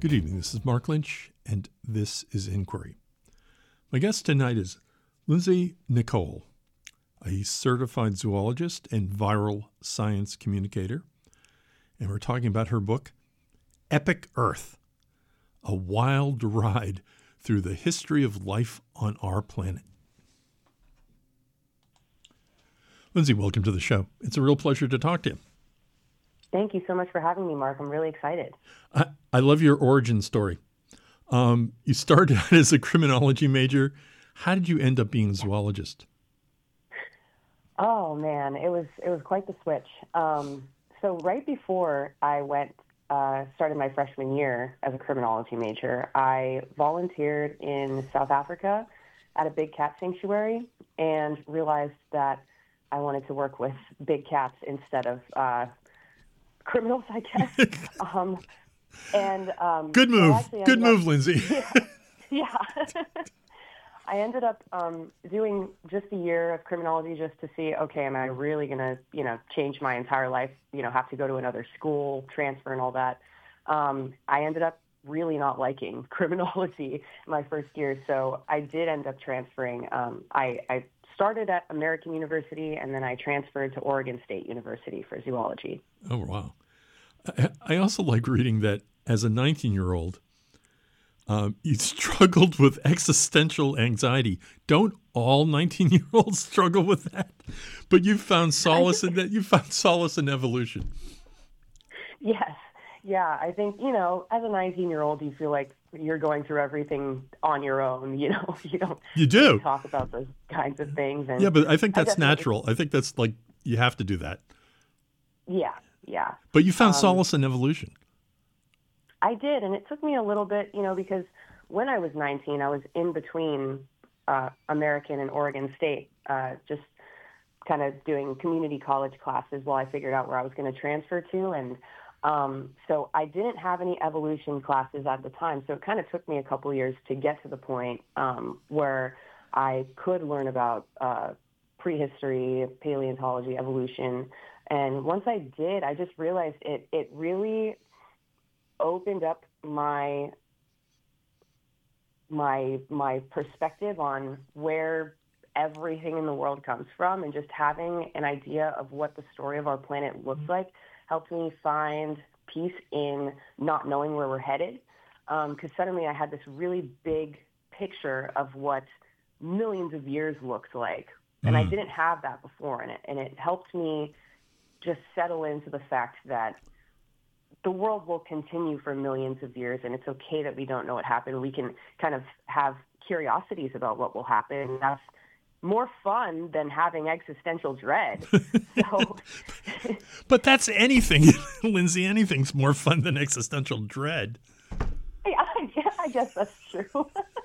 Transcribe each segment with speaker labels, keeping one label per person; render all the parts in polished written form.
Speaker 1: Good evening. This is Mark Lynch, and this is Inquiry. My guest tonight is Lindsay Nicole, a certified zoologist and viral science communicator. And we're talking about her book, Epic Earth, a wild ride through the history of life on our planet. Lindsay, welcome to the show. It's a real pleasure to talk to you.
Speaker 2: Thank you so much for having me, Mark. I'm really excited.
Speaker 1: I love your origin story. You started out as a criminology major. How did you end up being a zoologist?
Speaker 2: Oh man, it was quite the switch. So right before I started my freshman year as a criminology major, I volunteered in South Africa at a big cat sanctuary and realized that I wanted to work with big cats instead of criminals, I guess.
Speaker 1: Good move. Good move, Lindsay.
Speaker 2: Yeah. I ended up doing just a year of criminology just to see, okay, am I really going to, change my entire life, have to go to another school, transfer and all that. I ended up really not liking criminology my first year, so I did end up transferring. I started at American University, and then I transferred to Oregon State University for zoology.
Speaker 1: Oh, wow. I also like reading that as a 19-year-old, you struggled with existential anxiety. Don't all 19-year-olds struggle with that? But you found solace in that. You found solace in evolution.
Speaker 2: Yes. Yeah. I think, as a 19-year-old, you feel like you're going through everything on your own. You don't
Speaker 1: You do
Speaker 2: talk about those kinds of things. And
Speaker 1: yeah, but I think that's natural. I think that's like, you have to do that.
Speaker 2: Yeah. Yeah.
Speaker 1: But you found solace in evolution.
Speaker 2: I did, and it took me a little bit, because when I was 19, I was in between American and Oregon State, just kind of doing community college classes while I figured out where I was going to transfer to. And so I didn't have any evolution classes at the time, so it kind of took me a couple years to get to the point where I could learn about prehistory, paleontology, evolution. And once I did, I just realized it really opened up my perspective on where everything in the world comes from, and just having an idea of what the story of our planet looks like helped me find peace in not knowing where we're headed. Because suddenly I had this really big picture of what millions of years looks like, and I didn't have that before, and it helped me just settle into the fact that the world will continue for millions of years, and it's okay that we don't know what happened. We can kind of have curiosities about what will happen, and that's more fun than having existential dread. So,
Speaker 1: but that's anything, Lindsay. Anything's more fun than existential dread.
Speaker 2: Yeah, I guess that's true.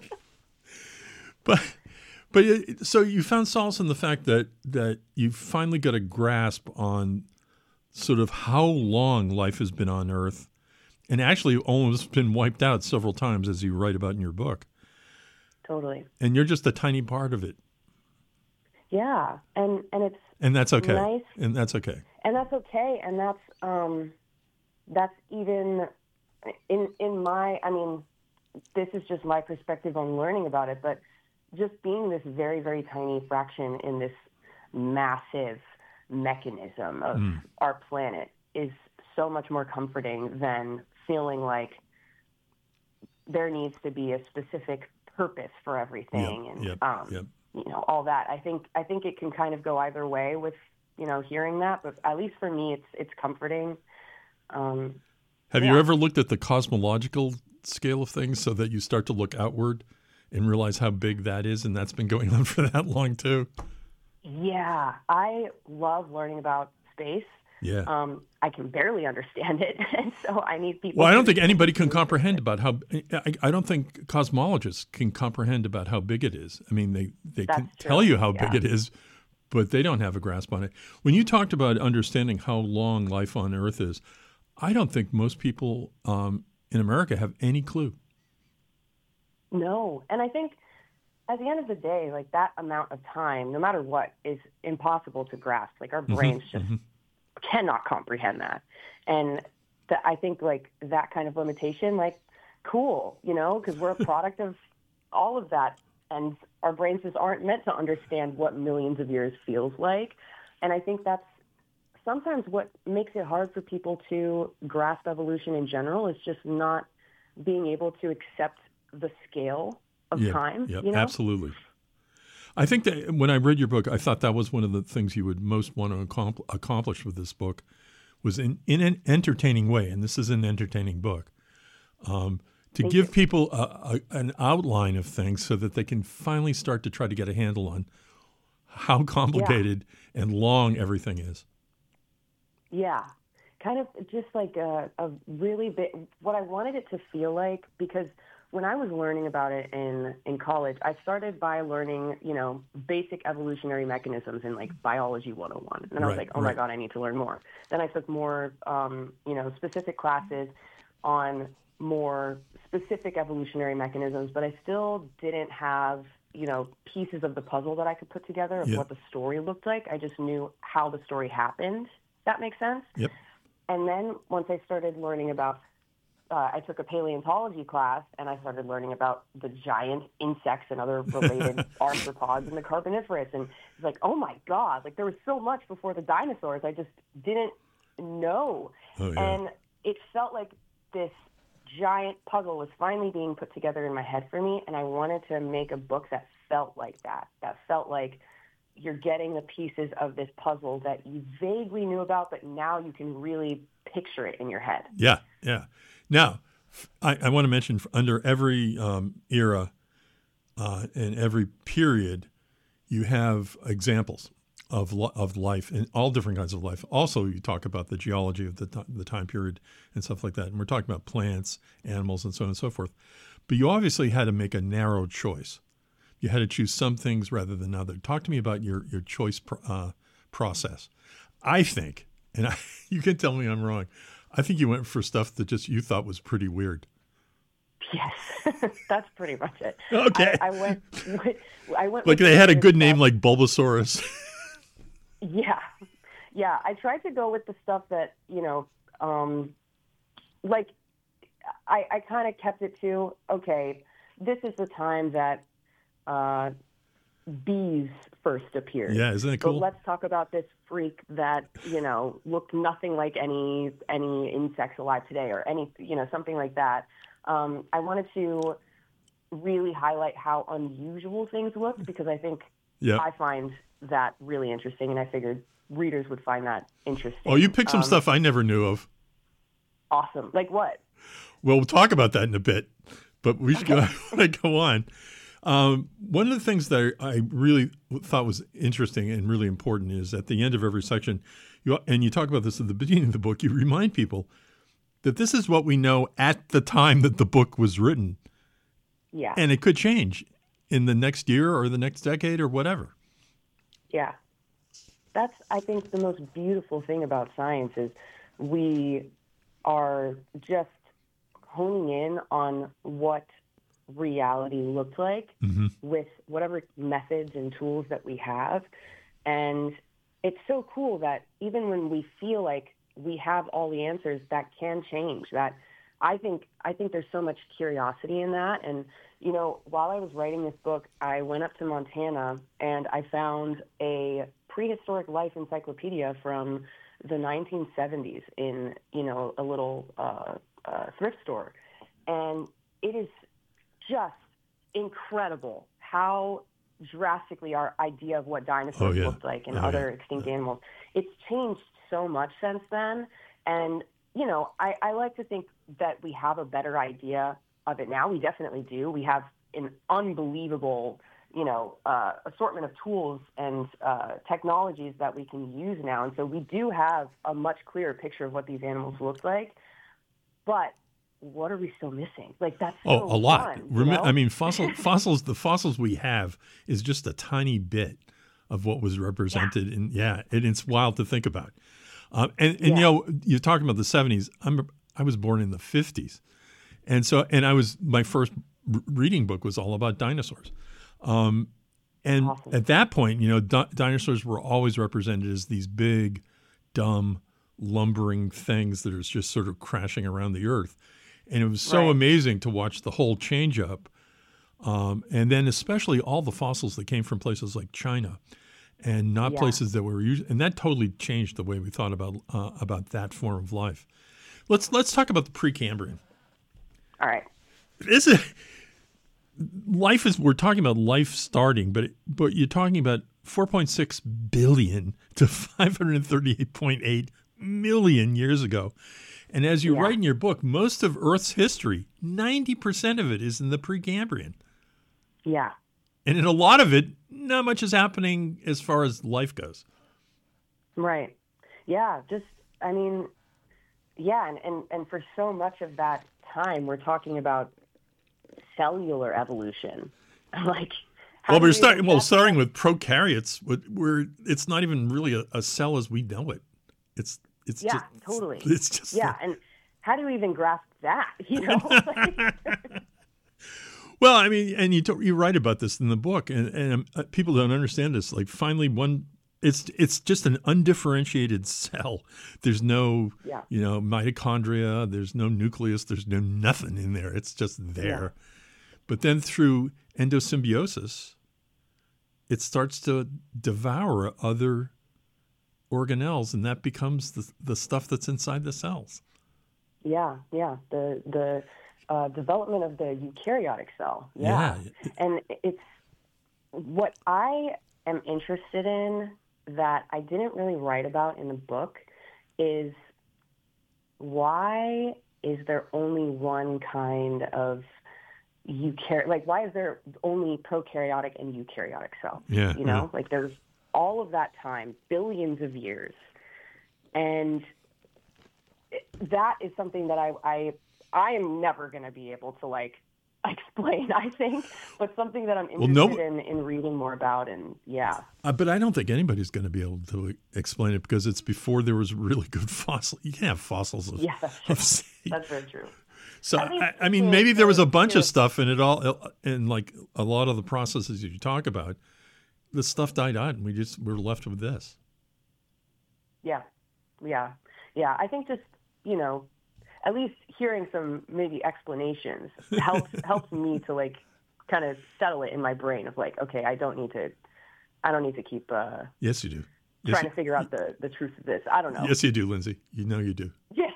Speaker 1: But so you found solace in the fact that you finally got a grasp on sort of how long life has been on Earth, and actually almost been wiped out several times, as you write about in your book.
Speaker 2: Totally.
Speaker 1: And you're just a tiny part of it.
Speaker 2: Yeah, and it's
Speaker 1: that's okay.
Speaker 2: Nice.
Speaker 1: And that's okay.
Speaker 2: And that's okay. And that's even in my. I mean, this is just my perspective on learning about it, but just being this very, very tiny fraction in this massive mechanism of our planet is so much more comforting than feeling like there needs to be a specific purpose for everything all that. I think it can kind of go either way with hearing that, but at least for me it's comforting.
Speaker 1: Have you ever looked at the cosmological scale of things so that you start to look outward and realize how big that is, and that's been going on for that long too?
Speaker 2: Yeah, I love learning about space.
Speaker 1: Yeah.
Speaker 2: I can barely understand it, and so I need people.
Speaker 1: Well, I don't think anybody can comprehend about how. I don't think cosmologists can comprehend about how big it is. I mean, they can tell you how big it is, but they don't have a grasp on it. When you talked about understanding how long life on Earth is, I don't think most people in America have any clue.
Speaker 2: No, and I think at the end of the day, like that amount of time, no matter what, is impossible to grasp. Like our brains just cannot comprehend that. And I think like that kind of limitation, like cool, because we're a product of all of that. And our brains just aren't meant to understand what millions of years feels like. And I think that's sometimes what makes it hard for people to grasp evolution in general, is just not being able to accept the scale of time.
Speaker 1: Yeah, absolutely. I think that when I read your book, I thought that was one of the things you would most want to accomplish with this book, was in an entertaining way, and this is an entertaining book, to give people an outline of things so that they can finally start to try to get a handle on how complicated and long everything is.
Speaker 2: Yeah, kind of just like a really big, what I wanted it to feel like, because when I was learning about it in college, I started by learning, basic evolutionary mechanisms in like biology 101. And I was like, oh my God, I need to learn more. Then I took more, specific classes on more specific evolutionary mechanisms, but I still didn't have, pieces of the puzzle that I could put together of what the story looked like. I just knew how the story happened. That makes sense?
Speaker 1: Yep.
Speaker 2: And then once I started learning about I took a paleontology class, and I started learning about the giant insects and other related arthropods in the Carboniferous. And it's like, oh my God, like there was so much before the dinosaurs I just didn't know.
Speaker 1: Oh, yeah.
Speaker 2: And it felt like this giant puzzle was finally being put together in my head for me. And I wanted to make a book that felt like that felt like you're getting the pieces of this puzzle that you vaguely knew about, but now you can really picture it in your head.
Speaker 1: Yeah, yeah. Now, I want to mention, under every era and every period, you have examples of life, and all different kinds of life. Also, you talk about the geology of the time period and stuff like that. And we're talking about plants, animals, and so on and so forth. But you obviously had to make a narrow choice. You had to choose some things rather than others. Talk to me about your choice process. I think, and you can tell me I'm wrong, I think you went for stuff that just you thought was pretty weird.
Speaker 2: Yes, that's pretty much it.
Speaker 1: Okay.
Speaker 2: I went
Speaker 1: like they had a good name like Bulbasaurus.
Speaker 2: Yeah. I tried to go with the stuff that, like I kind of kept it to, okay, this is the time that bees first appeared.
Speaker 1: Yeah, isn't it cool?
Speaker 2: So let's talk about this freak that, looked nothing like any insects alive today, or any, something like that. I wanted to really highlight how unusual things looked, because I think I find that really interesting, and I figured readers would find that interesting.
Speaker 1: Oh, you picked some stuff I never knew of.
Speaker 2: Awesome. Like what?
Speaker 1: Well, we'll talk about that in a bit, but we should go on. One of the things that I really thought was interesting and really important is at the end of every section, you talk about this at the beginning of the book, you remind people that this is what we know at the time that the book was written.
Speaker 2: Yeah.
Speaker 1: And it could change in the next year or the next decade or whatever.
Speaker 2: Yeah. That's, I think, the most beautiful thing about science is we are just honing in on what reality looked like with whatever methods and tools that we have. And it's so cool that even when we feel like we have all the answers, that can change. That I think there's so much curiosity in that. And, while I was writing this book, I went up to Montana and I found a prehistoric life encyclopedia from the 1970s in, a little thrift store. And it is just incredible how drastically our idea of what dinosaurs looked like and other extinct animals. It's changed so much since then. And, I like to think that we have a better idea of it now. We definitely do. We have an unbelievable, assortment of tools and technologies that we can use now. And so we do have a much clearer picture of what these animals look like. But what are we still missing? Like, that's so
Speaker 1: a lot.
Speaker 2: fun,
Speaker 1: I mean, fossils. The fossils we have is just a tiny bit of what was represented. And it's wild to think about. You're talking about the 70s. I was born in the 50s, and my first reading book was all about dinosaurs. And
Speaker 2: awesome.
Speaker 1: At that point, dinosaurs were always represented as these big, dumb, lumbering things that are just sort of crashing around the earth. And it was so amazing to watch the whole change up. And then especially all the fossils that came from places like China and not places that we were using. And that totally changed the way we thought about that form of life. Let's talk about the Precambrian.
Speaker 2: All right.
Speaker 1: We're talking about life starting, but you're talking about 4.6 billion to 538.8 million years ago. And as you write in your book, most of Earth's history, 90% of it is in the Precambrian.
Speaker 2: Yeah.
Speaker 1: And in a lot of it, not much is happening as far as life goes.
Speaker 2: Right. Yeah. And for so much of that time, we're talking about cellular evolution.
Speaker 1: Starting with prokaryotes, it's not even really a cell as we know it. It's just,
Speaker 2: totally.
Speaker 1: It's just
Speaker 2: and how do you even grasp that? You know.
Speaker 1: Well, I mean, and you write about this in the book, and people don't understand this. Like, finally, it's just an undifferentiated cell. There's no, mitochondria. There's no nucleus. There's no nothing in there. It's just there. Yeah. But then through endosymbiosis, it starts to devour other organelles, and that becomes the stuff that's inside the cells.
Speaker 2: Yeah. The development of the eukaryotic cell. Yeah. And it's what I am interested in that I didn't really write about in the book is why is there only one kind of why is there only prokaryotic and eukaryotic cell?
Speaker 1: Yeah.
Speaker 2: There's all of that time, billions of years. And that is something that I am never going to be able to explain, I think, but something that I'm interested in reading more about. And
Speaker 1: but I don't think anybody's going to be able to explain it because it's before there was really good fossils. You can't have fossils of
Speaker 2: that's very true.
Speaker 1: So, I mean, maybe there was a bunch of stuff in it all, and like a lot of the processes you talk about, the stuff died out and we're left with this.
Speaker 2: Yeah. I think just, at least hearing some maybe explanations helps me to kind of settle it in my brain of okay, I don't need to keep
Speaker 1: yes, you do.
Speaker 2: Trying to figure out the truth of this. I don't know.
Speaker 1: Yes, you do, Lindsay. You know you do.
Speaker 2: Yes.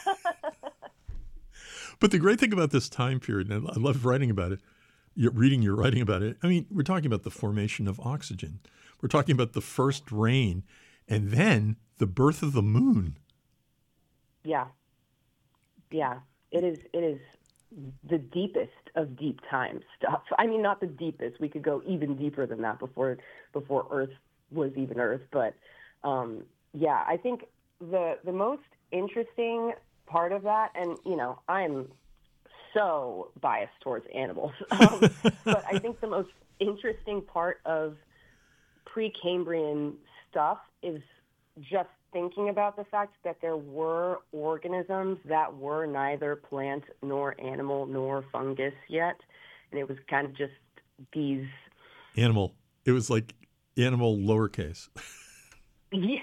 Speaker 1: But the great thing about this time period, and I love writing about it, you're writing about it. I mean, we're talking about the formation of oxygen. We're talking about the first rain, and then the birth of the moon.
Speaker 2: Yeah. It is the deepest of deep time stuff. I mean, not the deepest. We could go even deeper than that before Earth was even Earth. But I think the most interesting part of that, and I'm so biased towards animals, but I think the most interesting part of Precambrian stuff is just thinking about the fact that there were organisms that were neither plant nor animal nor fungus yet, and it was kind of just these
Speaker 1: animal. It was like animal lowercase.
Speaker 2: Yeah,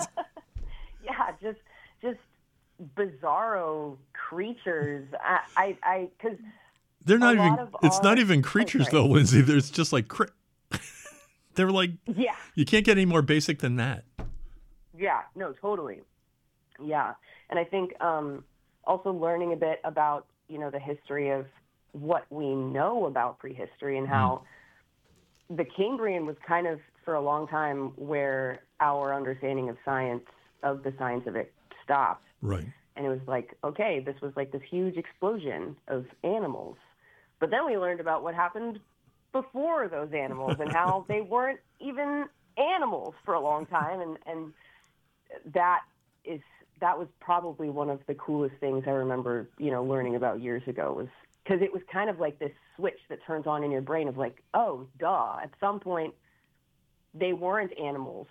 Speaker 2: just bizarro creatures. Because
Speaker 1: they're not even. It's not even creatures though, Lindsay. There's just they're like.
Speaker 2: Yeah.
Speaker 1: You can't get any more basic than that.
Speaker 2: Yeah. No. Totally. Yeah. And I think also learning a bit about the history of what we know about prehistory and how the Cambrian was kind of for a long time where our understanding of the science of it stopped.
Speaker 1: Right.
Speaker 2: And it was okay, this was this huge explosion of animals. But then we learned about what happened before those animals and how they weren't even animals for a long time. And that was probably one of the coolest things I remember, learning about years ago, was because it was kind of like this switch that turns on in your brain of oh, duh, at some point they weren't animals.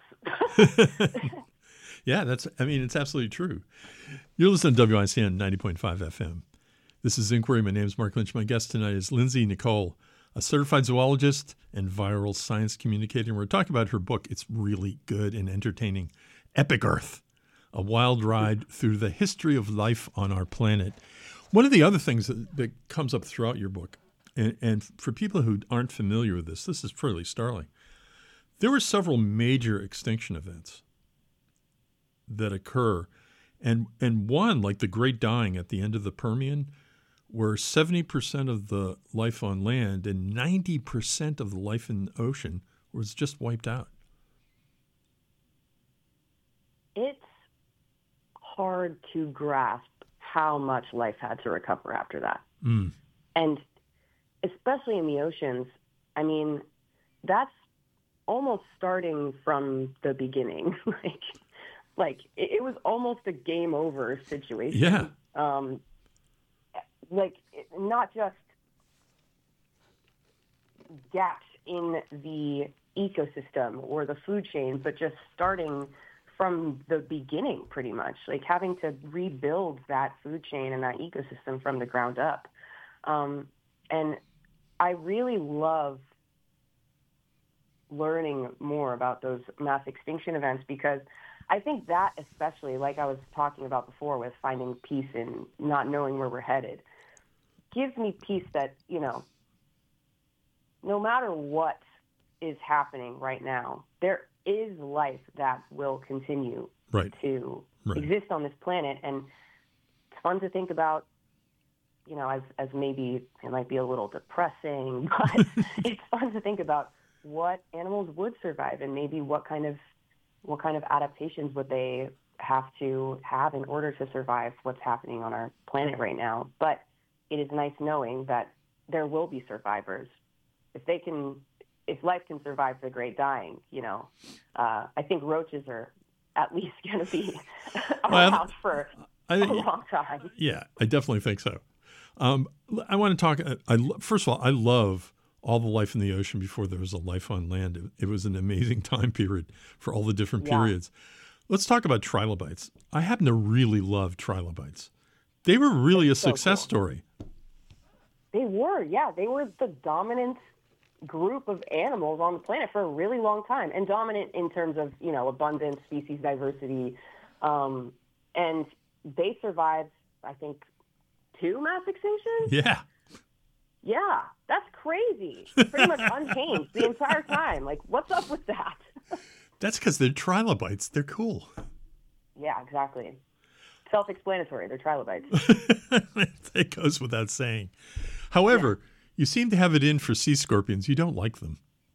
Speaker 1: Yeah, it's absolutely true. You're listening to WICN 90.5 FM. This is Inquiry. My name is Mark Lynch. My guest tonight is Lindsay Nicole, a certified zoologist and viral science communicator. And we're talking about her book. It's really good and entertaining. Epic Earth, a wild ride through the history of life on our planet. One of the other things that comes up throughout your book, and for people who aren't familiar with this is fairly startling. There were several major extinction events that occur, and one, like the Great Dying at the end of the Permian, where 70% of the life on land and 90% of the life in the ocean was just wiped out.
Speaker 2: It's hard to grasp how much life had to recover after that.
Speaker 1: Mm.
Speaker 2: And especially in the oceans, I mean, that's almost starting from the beginning. like it was almost a game over situation.
Speaker 1: Yeah.
Speaker 2: Not just gaps in the ecosystem or the food chain, but just starting from the beginning, pretty much, like having to rebuild that food chain and that ecosystem from the ground up. And I really love learning more about those mass extinction events, because I think that, especially like I was talking about before with finding peace in not knowing where we're headed, gives me peace that, no matter what is happening right now, there is life that will continue to exist on this planet. And it's fun to think about, as maybe it might be a little depressing, but it's fun to think about what animals would survive and maybe what kind of adaptations would they have to have in order to survive what's happening on our planet right now. But it is nice knowing that there will be survivors. If life can survive the Great Dying, I think roaches are at least going to be around for a long time.
Speaker 1: Yeah, I definitely think so. I want to talk. First of all, I love all the life in the ocean before there was a life on land. It was an amazing time period for all the different periods. Let's talk about trilobites. I happen to really love trilobites. They were really a success story.
Speaker 2: They were, yeah. They were the dominant group of animals on the planet for a really long time, and dominant in terms of, abundance, species diversity. And they survived, I think, 2 mass extinctions?
Speaker 1: Yeah.
Speaker 2: Yeah, that's crazy. Pretty much unchanged the entire time. Like, what's up with that?
Speaker 1: That's because they're trilobites. They're cool.
Speaker 2: Yeah, exactly. Self-explanatory. They're trilobites.
Speaker 1: It goes without saying. However, you seem to have it in for sea scorpions. You don't like them.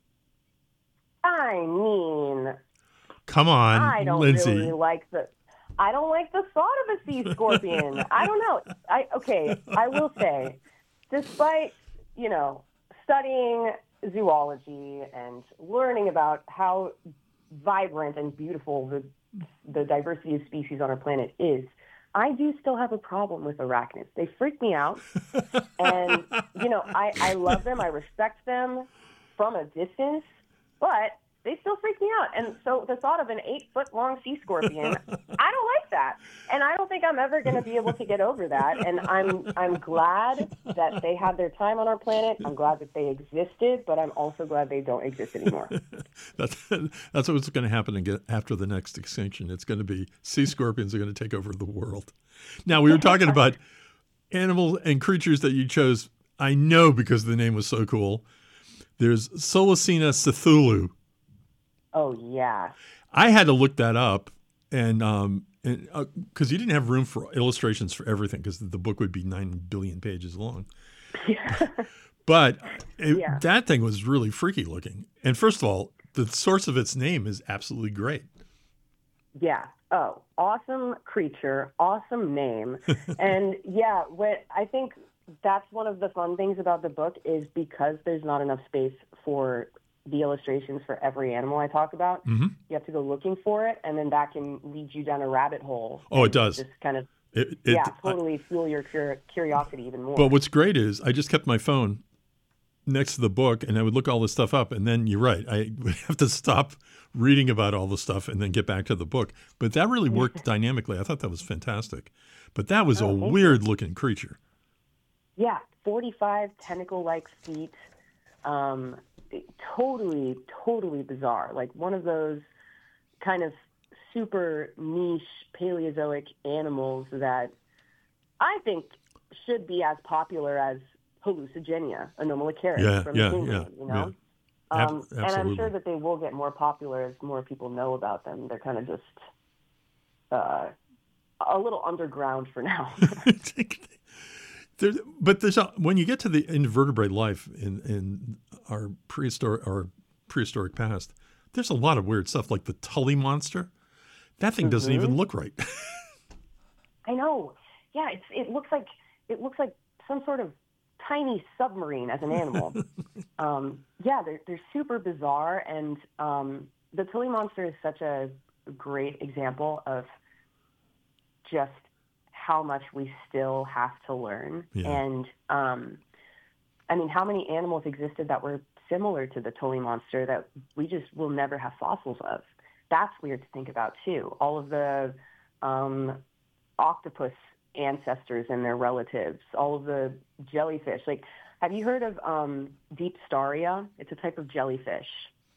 Speaker 2: I mean,
Speaker 1: come on,
Speaker 2: I don't
Speaker 1: Lindsay.
Speaker 2: Really like the thought of a sea scorpion. I don't know. I will say, despite, studying zoology and learning about how vibrant and beautiful the diversity of species on our planet is, I do still have a problem with arachnids. They freak me out. And, I love them. I respect them from a distance, but they still freak me out. And so the thought of an 8-foot-long sea scorpion, I don't like that. And I don't think I'm ever going to be able to get over that. And I'm glad that they had their time on our planet. I'm glad that they existed, but I'm also glad they don't exist anymore.
Speaker 1: That's what's going to happen after the next extinction. It's going to be sea scorpions are going to take over the world. Now, we were talking about animals and creatures that you chose, I know because the name was so cool. There's Solacina cthulhu.
Speaker 2: Oh, yeah.
Speaker 1: I had to look that up, and because you didn't have room for illustrations for everything, because the book would be 9 billion pages long.
Speaker 2: Yeah.
Speaker 1: But that thing was really freaky looking. And first of all, the source of its name is absolutely great.
Speaker 2: Yeah. Oh, awesome creature, awesome name. And I think that's one of the fun things about the book is because there's not enough space for the illustrations for every animal I talk about.
Speaker 1: Mm-hmm.
Speaker 2: You have to go looking for it, and then that can lead you down a rabbit hole.
Speaker 1: Oh, it does.
Speaker 2: Just kind of, totally fuel your curiosity even more.
Speaker 1: But what's great is I just kept my phone next to the book, and I would look all this stuff up, and then you're right. I would have to stop reading about all the stuff and then get back to the book. But that really worked dynamically. I thought that was fantastic. But that was a weird-looking creature.
Speaker 2: Yeah, 45 tentacle-like feet. Totally, totally bizarre. Like one of those kind of super niche Paleozoic animals that I think should be as popular as hallucigenia, anomalocaris from England, you know? And I'm sure that they will get more popular as more people know about them. They're kind of just a little underground for now.
Speaker 1: When you get to the invertebrate life in our prehistoric past, there's a lot of weird stuff, like the Tully monster. That thing doesn't even look right.
Speaker 2: I know. Yeah, it looks like some sort of tiny submarine as an animal. They're super bizarre, and the Tully monster is such a great example of just how much we still have to learn. Yeah. And I mean, how many animals existed that were similar to the Tully monster that we just will never have fossils of? That's weird to think about too. All of the octopus ancestors and their relatives, all of the jellyfish. Like, have you heard of Deepstaria? It's a type of jellyfish.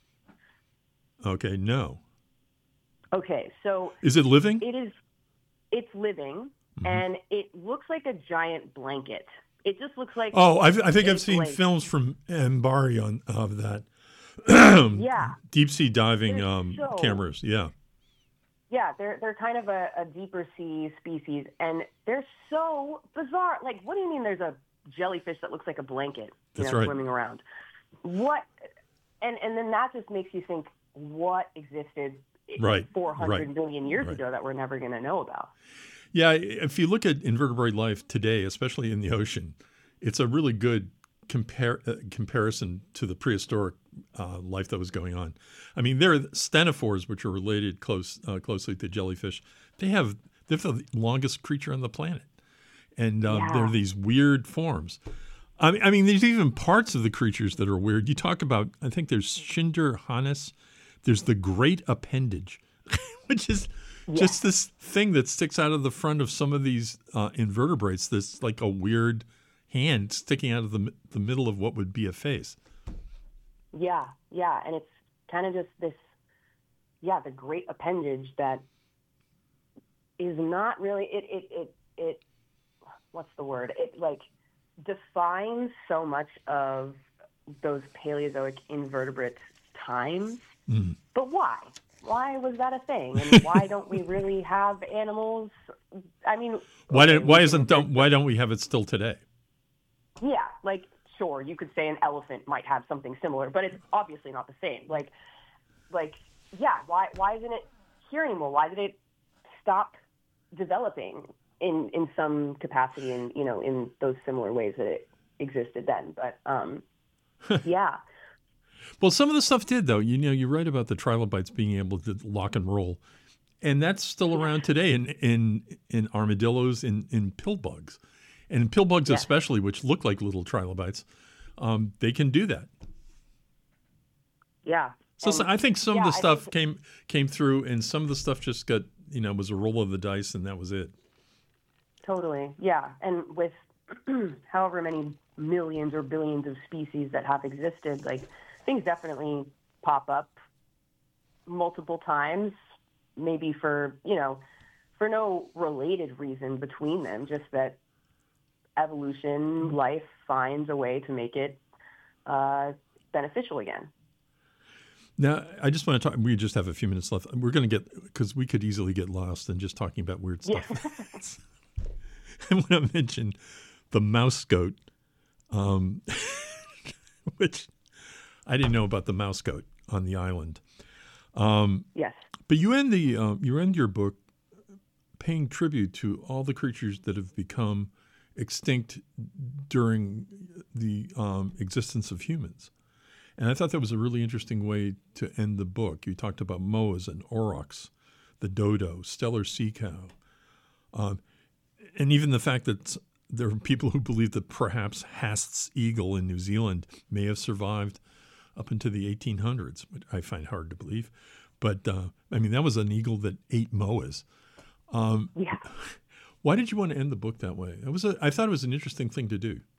Speaker 1: Okay, no.
Speaker 2: Okay, so
Speaker 1: is it living?
Speaker 2: It's living, and it looks like a giant blanket. It just looks like...
Speaker 1: Oh, I think I've seen films from MBARI of that.
Speaker 2: Yeah.
Speaker 1: Deep sea diving cameras, yeah.
Speaker 2: Yeah, they're kind of a deeper sea species, and they're so bizarre. Like, what do you mean there's a jellyfish that looks like a blanket, swimming around? What? And then that just makes you think, what existed 400 million years ago that we're never going to know about?
Speaker 1: Yeah, if you look at invertebrate life today, especially in the ocean, it's a really good comparison to the prehistoric life that was going on. I mean, there are stenophores, which are related closely to jellyfish. They're the longest creature on the planet, and they're these weird forms. I mean, there's even parts of the creatures that are weird. You talk about, I think there's Schinderhannes. There's the great appendage, which is just this thing that sticks out of the front of some of these invertebrates. This like a weird hand sticking out of the middle of what would be a face.
Speaker 2: Yeah, and it's kind of just this, the great appendage that is not really, it what's the word? It like defines so much of those Paleozoic invertebrate times. But why? Why was that a thing? And why don't we really have animals? I mean,
Speaker 1: why don't we have it still today?
Speaker 2: Yeah, like, sure, you could say an elephant might have something similar, but it's obviously not the same. Why isn't it here anymore? Why did it stop developing in some capacity and, in those similar ways that it existed then? But, yeah.
Speaker 1: Well, some of the stuff did, though. You write about the trilobites being able to lock and roll, and that's still around today in armadillos, in pill bugs. And pill bugs especially, which look like little trilobites, they can do that.
Speaker 2: Yeah.
Speaker 1: So I think some of the stuff came through, and some of the stuff just got, was a roll of the dice, and that was it.
Speaker 2: Totally. Yeah. And with however many millions or billions of species that have existed, like, things definitely pop up multiple times, maybe for no related reason between them, just that evolution, life finds a way to make it beneficial again.
Speaker 1: Now, I just want to talk, we just have a few minutes left. We're going to because we could easily get lost in just talking about weird stuff. Yeah. I want to mention the mouse goat, which I didn't know about the mouse goat on the island.
Speaker 2: Yes.
Speaker 1: But you end your book paying tribute to all the creatures that have become extinct during the existence of humans. And I thought that was a really interesting way to end the book. You talked about moas and aurochs, the dodo, stellar sea cow, and even the fact that there are people who believe that perhaps Haast's eagle in New Zealand may have survived up into the 1800s, which I find hard to believe. But, that was an eagle that ate moas.
Speaker 2: Yeah.
Speaker 1: Why did you want to end the book that way? I thought it was an interesting thing to do.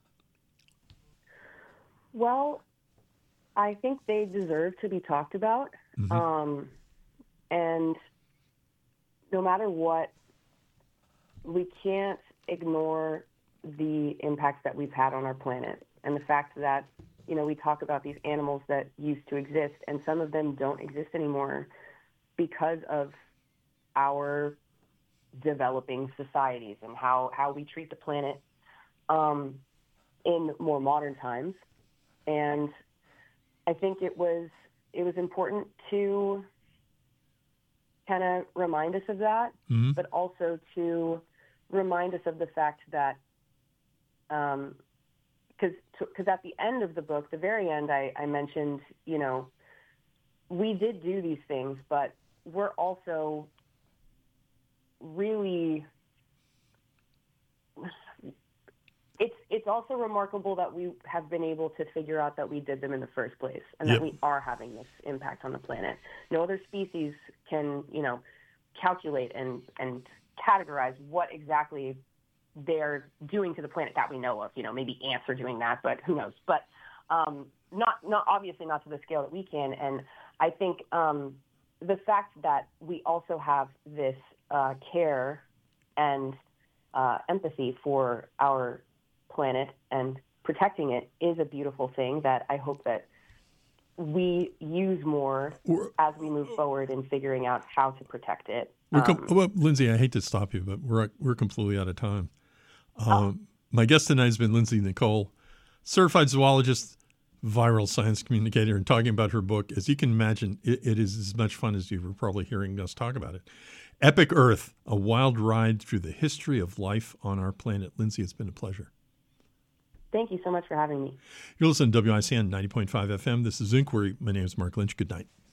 Speaker 2: Well, I think they deserve to be talked about. Mm-hmm. And no matter what, we can't ignore the impacts that we've had on our planet and the fact that, we talk about these animals that used to exist and some of them don't exist anymore because of our developing societies and how we treat the planet in more modern times. And I think it was important to kind of remind us of that, but also to remind us of the fact that, because at the end of the book, the very end, I mentioned, we did do these things, but we're also really, it's also remarkable that we have been able to figure out that we did them in the first place and that we are having this impact on the planet. No other species can, calculate and categorize what exactly they're doing to the planet that we know of. Maybe ants are doing that, but who knows? But not obviously not to the scale that we can. And I think the fact that we also have this care and empathy for our planet and protecting it is a beautiful thing that I hope that we use more as we move forward in figuring out how to protect it.
Speaker 1: Well, Lindsay, I hate to stop you, but we're completely out of time. My guest tonight has been Lindsay Nicole, certified zoologist, viral science communicator, and talking about her book. As you can imagine, it is as much fun as you were probably hearing us talk about it. Epic Earth, a wild ride through the history of life on our planet. Lindsay, it's been a pleasure.
Speaker 2: Thank you so much for having me.
Speaker 1: You're listening to WICN 90.5 FM. This is Inquiry. My name is Mark Lynch. Good night.